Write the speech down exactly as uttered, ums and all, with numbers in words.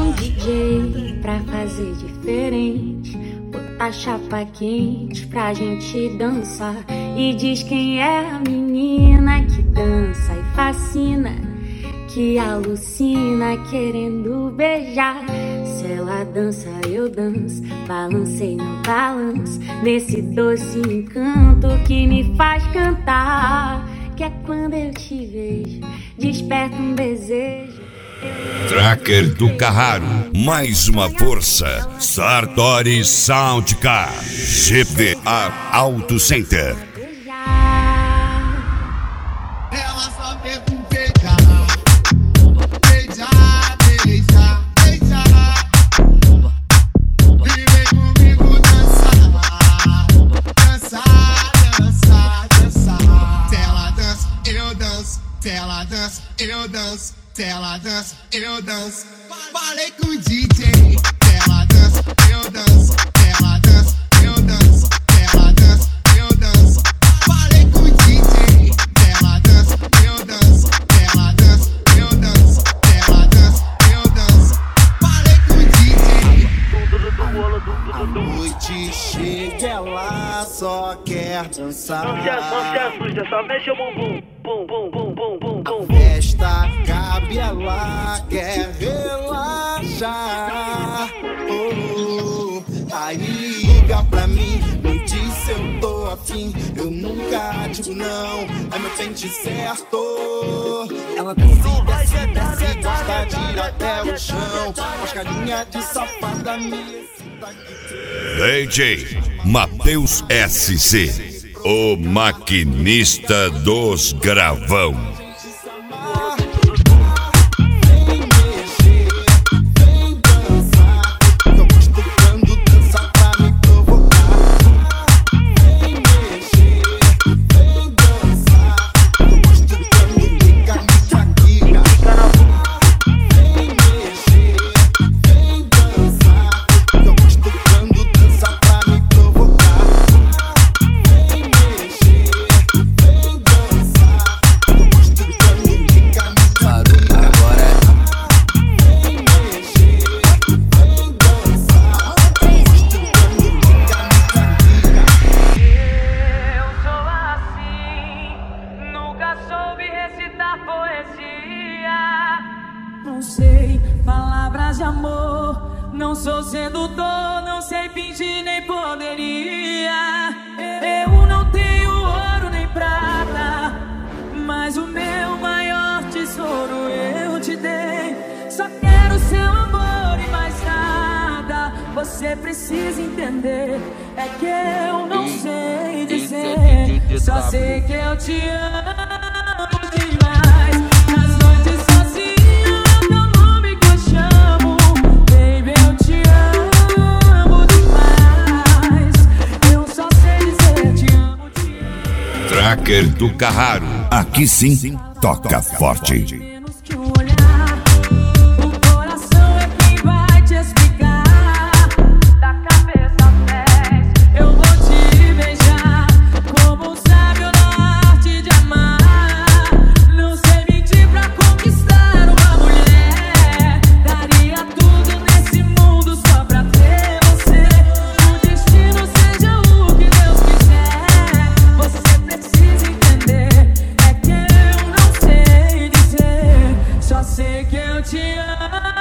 um D J pra fazer diferente, botar chapa quente pra gente dançar. E diz quem é a menina que dança e fascina, que alucina querendo beijar. Se ela dança, eu danço, balancei no balanço, nesse doce encanto que me faz cantar. Que é quando eu te vejo, desperta um desejo. Tracker do Carraro, mais uma força. Sartori Soundcar, G V A Auto Center. Ela só quer me beijar, beijar, beijar, beijar. E vem comigo dançar, dançar, dançar, dançar. Se ela dança, eu danço. Se ela dança, eu danço. Se ela dança, eu danço. Falei com o D J. Se ela dança, eu danço. Se ela dança, eu danço. Se ela dança, eu danço. Falei com o D J. Se ela dança, eu danço. Se ela dança, eu danço. Se ela dança, eu danço. Falei com o D J. A noite chega, ela só quer dançar. Não se assusta, só mexe o bumbum. Bum, bum, bum, bum, bum, bum, bum. Festa cabe, ela quer relaxar. Oh, aí liga pra mim, me diz se eu tô afim. Eu nunca digo não, é meu pente certo. Ela desce, desce, desce, gosta de ir até o chão. As carinha de safada me excita. D J Matheus S C, o maquinista dos gravão. Não sei palavras de amor, não sou sedutor, não sei fingir nem poderia. Eu não tenho ouro nem prata, mas o meu maior tesouro eu te dei. Só quero seu amor e mais nada. Você precisa entender, é que eu não sei dizer. Só sei que eu te amo demais. Nas noites sozinho é o teu nome que eu chamo. Baby, eu te amo demais. Eu só sei dizer te amo, te amo. Tracker do Carraro, aqui sim toca forte. Menos que um olhar, o coração é quem vai te explicar. Da cabeça aos pés, eu vou te beijar como sabe na arte de amar. Não sei mentir pra conquistar uma mulher. Daria tudo nesse mundo só pra ter você. O destino seja o que Deus quiser. Você precisa entender, é que eu não sei dizer. Só sei que eu te amo.